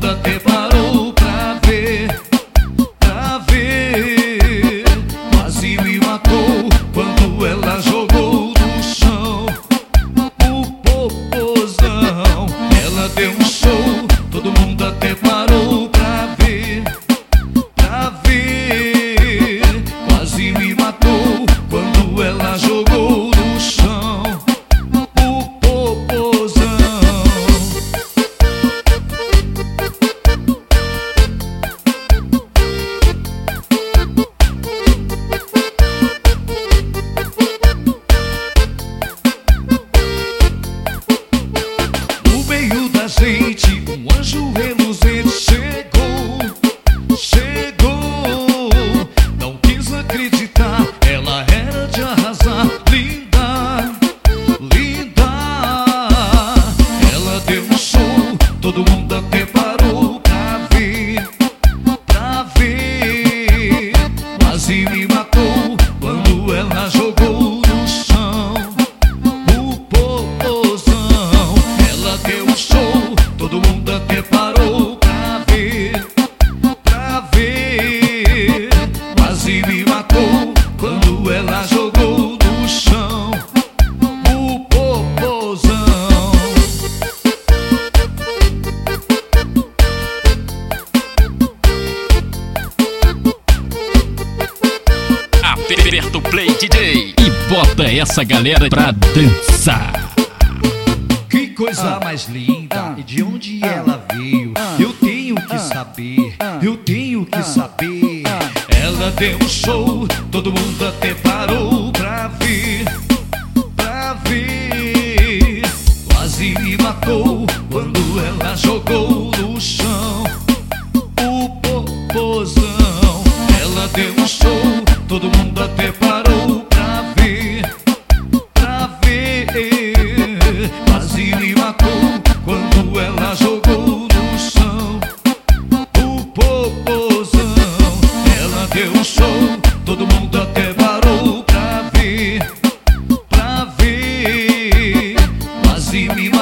mundo até parou pra ver, quase me matou quando ela jogou no chão o popozão. Ela deu um show, todo mundo até parou pra ver, quase me matou quando ela jogou no chão o popozão. No meio da gente, um anjo reluzente chegou, não quis acreditar, ela era de arrasar, linda, ela deu um show, todo mundo até parou pra ver, quase me matou quando ela jogou no chão o popozão. Ela deu um show, todo mundo até parou pra ver, quase me matou quando ela jogou no chão o popozão. Aperta o play, DJ, e bota essa galera pra dançar. Que coisa mais linda, e de onde ela veio? Eu tenho que saber, eu tenho que saber. Ela deu um show, todo mundo até parou pra ver, quase me matou quando ela jogou no chão o popozão. Ela deu um show, todo mundo até parou pra ver, quase me matou quando ela jogou no chão o popozão. Ela deu um show, todo mundo até parou pra ver, quase me matou